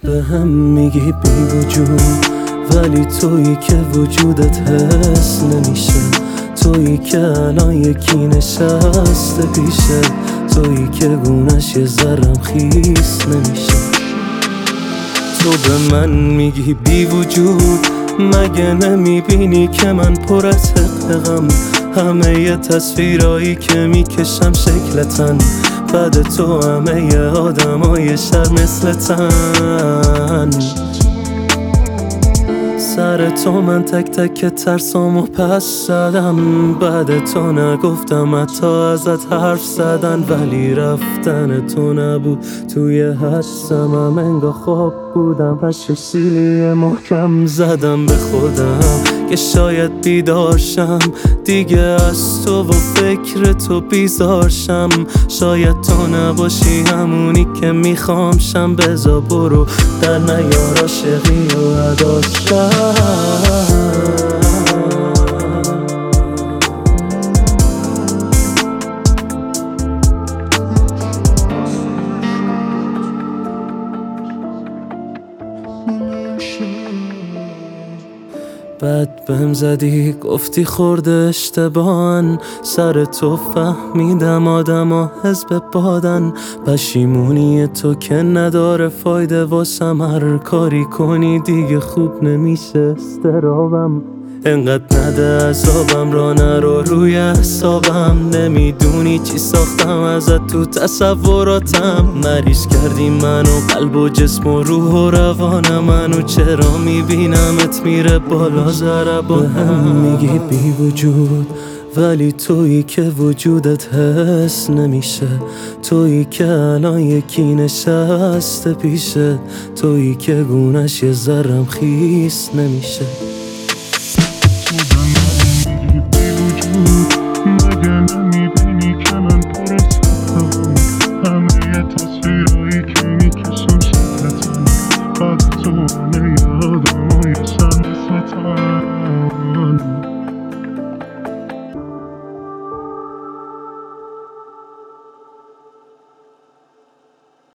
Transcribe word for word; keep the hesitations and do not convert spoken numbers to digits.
به هم میگی بی وجود، ولی تویی که وجودت حس نمیشه. تویی که الان یکی نشسته پیشه، تویی که گونش یه ذرم خیس نمیشه. تو به من میگی بی وجود، مگه نمیبینی که من پر از حقم؟ همه ی تصویرایی که میکشم شکلتن، بعد تو همه ی آدمای شر مثلتن. سر تو من تک تک ترسامو پس زدم، بعد تو نگفتم حتی ازت حرف زدن. ولی رفتن تو نبود توی حسم، هم انگار خواب بودم، پس سیلی محکم زدم به خودم که شاید بیدار شم دیگه از تو و فکر تو بیزار شم. شاید تو نباشی همونی که میخوام شم، بزا برو در نیار عاشقی و عداشم. بعد بهم زدی گفتی خورده اشتباهن، سر تو فهمیدم آدم ها حزب بادن. پشیمونی تو که نداره فایده واسم، هر کاری کنی دیگه خوب نمیشه استرابم. انقدر نده عذابم، را نرو روی حسابم. نمیدونی چی ساختم ازت تو تصوراتم. مریض کردی منو، قلب و جسم و روح و روان منو. چرا میبینمت میره بالا ضربانم؟ به هم میگی بی وجود، ولی تویی که وجودت حس نمیشه. تویی که الان یکی نشسته پیشه، تویی که گونش یه ذرم خیس نمیشه.